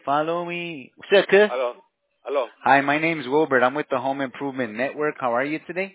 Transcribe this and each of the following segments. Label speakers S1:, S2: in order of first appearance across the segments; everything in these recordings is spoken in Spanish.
S1: follow me? Sir,
S2: Aló, aló.
S1: hi, my name's Wilbert. I'm with the Home Improvement Network. How are you today?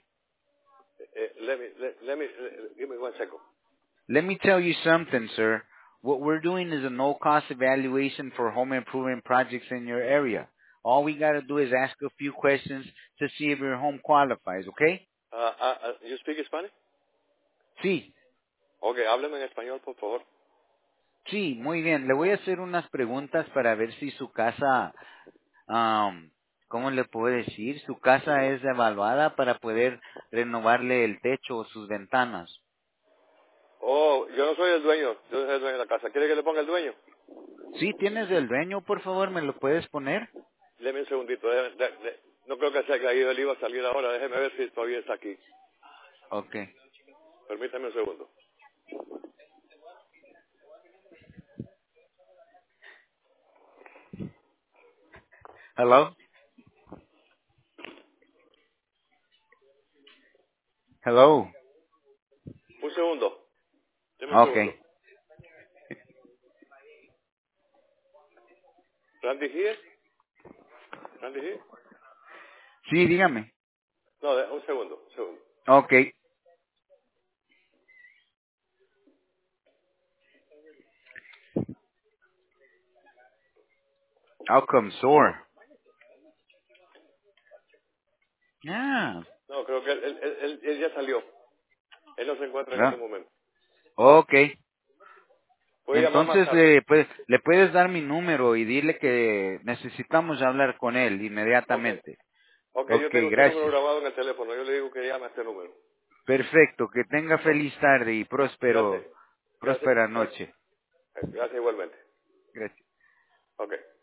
S2: Give me 1 second.
S1: Let me tell you something, sir. What we're doing is a no-cost evaluation for home improvement projects in your area. All we got to do is ask a few questions to see if your home qualifies, ¿okay?
S2: You speak Spanish?
S1: Sí,
S2: Ok, hábleme en español, por favor.
S1: sí, muy bien. Le voy a hacer unas preguntas para ver si su casa, ¿cómo le puedo decir? Su casa es evaluada para poder renovarle el techo o sus ventanas.
S2: Oh, yo no soy el dueño, yo soy el dueño de la casa. ¿Quiere que le ponga el dueño?
S1: Sí, ¿tienes el dueño, por favor? ¿Me lo puedes poner?
S2: Deme un segundito. No creo que sea que ahí él iba a salir ahora. Déjeme ver si todavía está aquí.
S1: Okay.
S2: Permítame un segundo.
S1: Hello? Hello?
S2: Un segundo. Deme un
S1: Okay.
S2: segundo. ¿Randy here? ¿Randy here?
S1: Sí, dígame.
S2: No, un segundo, un segundo.
S1: Okay. How come sore? Yeah.
S2: No, creo que él ya salió. Él no se encuentra en este
S1: Yeah.
S2: momento.
S1: Okay.
S2: Voy a llamar más
S1: Entonces,
S2: tarde.
S1: le puedes dar mi número y dile que necesitamos hablar con él
S2: Ok.
S1: inmediatamente.
S2: Ok, yo
S1: Okay,
S2: tengo este número
S1: gracias.
S2: grabado en el teléfono. Yo le digo que llame a este número.
S1: Perfecto. Que tenga
S2: Ok.
S1: feliz tarde y
S2: Gracias. Gracias.
S1: próspera
S2: Gracias.
S1: noche.
S2: Gracias igualmente.
S1: Gracias.
S2: Ok.